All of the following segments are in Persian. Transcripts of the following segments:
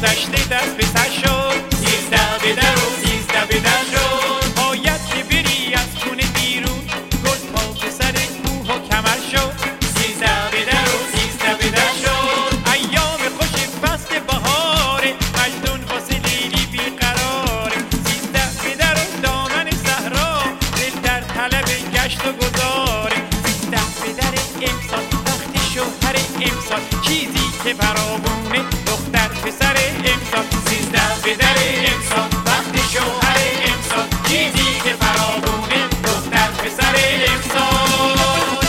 گذشته دست به سر شد، 13 به در و 13 به در شد. باید که بری از خونه بیرون، گل پا به سر کوه و کمر شد، 13 به در و 13 به در شد. ایام خوش فصل بهاره، مجنون واسه لیلی بیقراره، 13 به در و دامن صحرا، دل در طلب گشت و گذاره، 13 به در امسال وقت شوهر امسال، چیزی که فراوونه دختر پسر امسال، 13 به در امسال وقت شوهر امسال، چیزی که فراوونه دختر پسر امسال.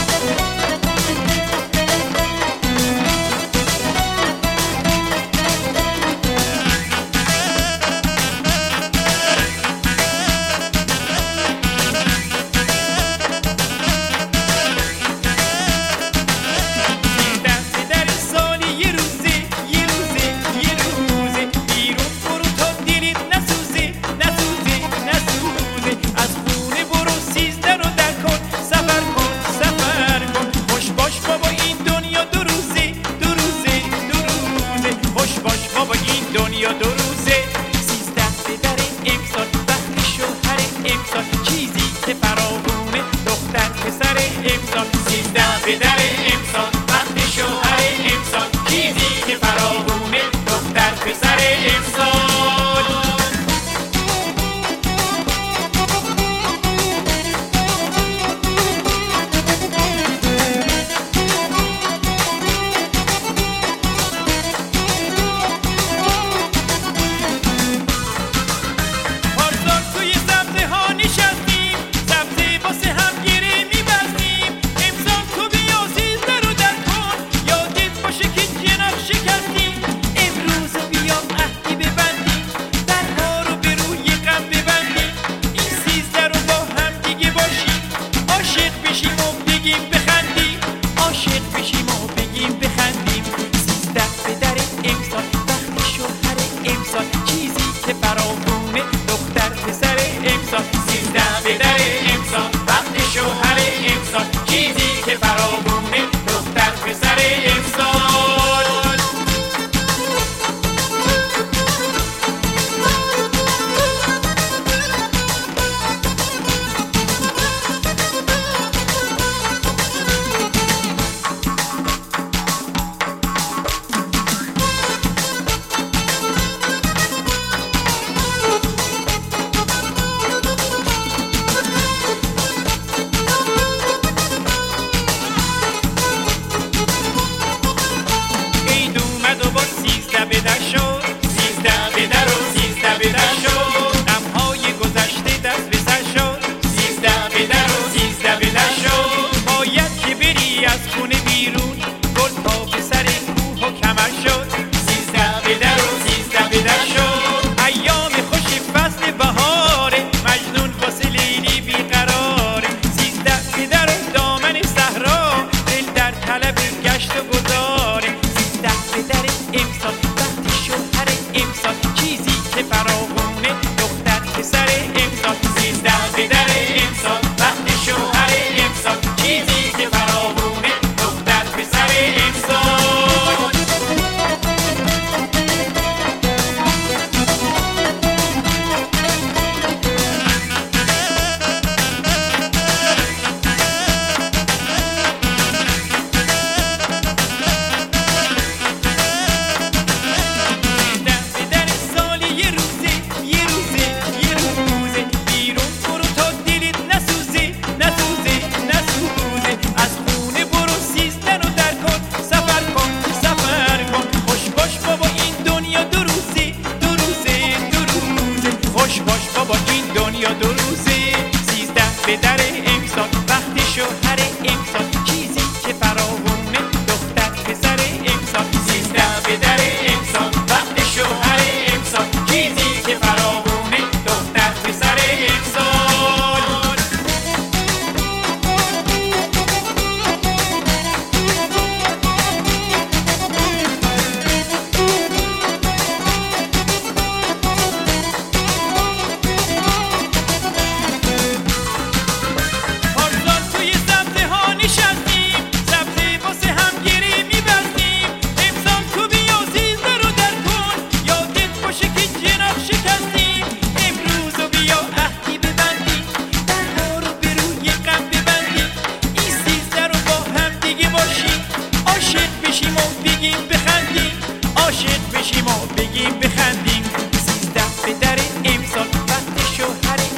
دنیا دو روزه، 13 به در امسال وقت شوهر امسال، چیزی که فراوونه دختر پسر امسال، 13 به در امسال وقت شوهر امسال، چیزی که فراوونه دختر پسر امسال. چیزی که فراوونه دختر پسر امسال، 13 به در امسال وقت شوهر امسال، چیزی که فراوونه دختر پسر امسال. به در شد، 13 به در و 13 به در شد. غمهای گذشته دست به سر شد، 13 به در و 13 به در شد. باید که بری از خونه بیرون، گل پا به سر کوه و کمر شد، 13 به در و 13 به در شد. ایام خوش فصل بهاره، مجنون واسه لیلی بیقراره، 13 به در و دامن صحرا، دل در طلب گشت و گذاره، 13 به در امسال شوهر امسال، چیزی که فراوونه دختر پسر امسال، 13 به در امسال وقت شوهر امسال، چیزی که فراوونه دختر پسر امسال. دنیا دو روزه، 13 به در امسال وقت شوهر امسال، چیزی که فراوونه دختر پسر امسال، 13 به در امسال وقت شوهر امسال، چیزی که فراوونه دختر پسر امسال. توی سبزه ها نشست عاشق بشیم و بگیم بخندیم، عاشق بشیم و بگیم بخندیم. 13 به در امسال وقت شوهر